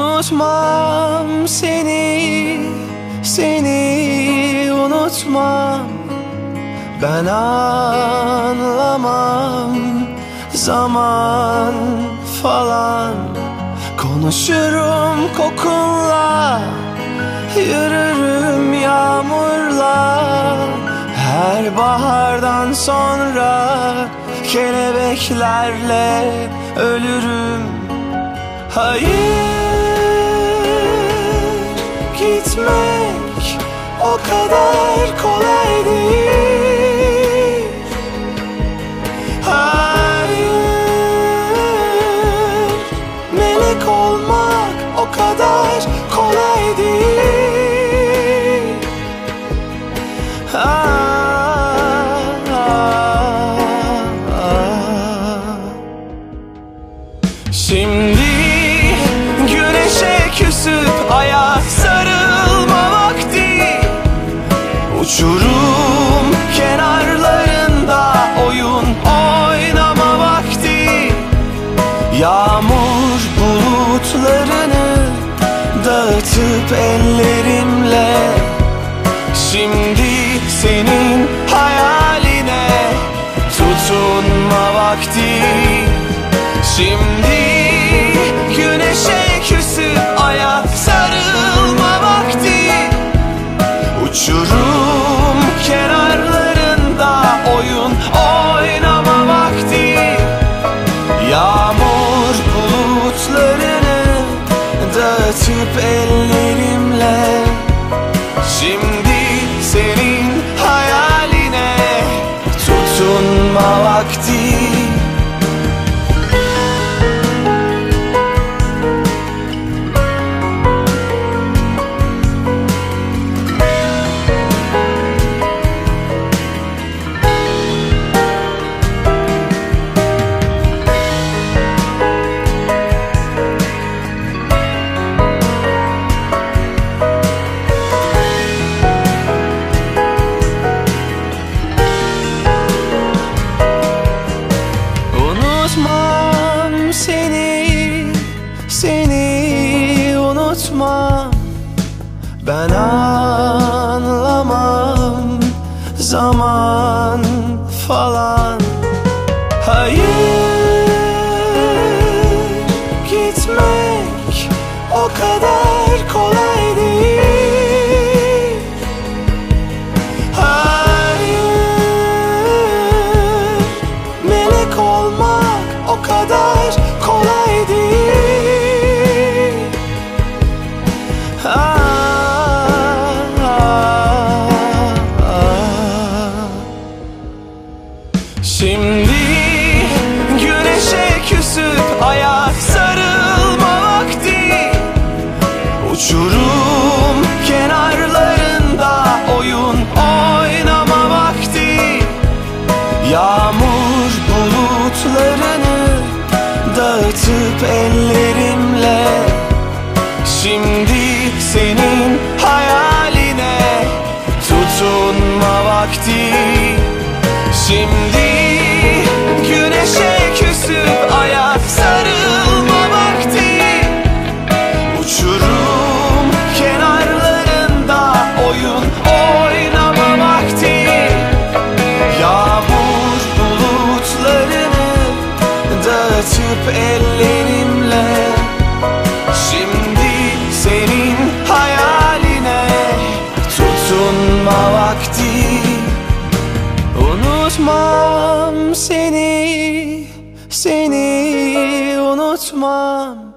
Unutmam seni, seni unutmam. Ben anlamam zaman falan. Konuşurum kokunla, yürürüm yağmurla. Her bahardan sonra kelebeklerle ölürüm. Hayır, gitmek o kadar kolay değil. Hayır, melek olmak o kadar kolay değil. Şimdi güneşe küsüp aya sarılma vakti. Uçurum kenarlarında oyun oynama vakti. Yağmur bulutlarını dağıtıp ellerimle. Şimdi senin hayaline tutunma vakti. Şimdi güneşe küsüp aya sarılma vakti. Uçurum kenarlarında oyun oynama vakti. Yağmur bulutlarını dağıtıp ellerimle. Şimdi senin hayaline tutunma vakti. Unutmam seni, seni unutmam. Ben anlamam zaman falan. Hayır, gitmek o kadar kolay değil. Hayır, melek olmak o kadar kolay değil. Şimdi güneşe küsüp aya sarılma vakti. Uçurum kenarlarında oyun oynama vakti. Yağmur bulutlarını dağıtıp ellerimle. Şimdi senin hayaline tutunma vakti. Şimdi güneşe küsüp aya sarılma vakti. Uçurum kenarlarında oyun oynama vakti. Yağmur bulutlarını dağıtıp ellerimle. Şimdi senin hayaline tutunma vakti. Unutmam seni, seni unutmam.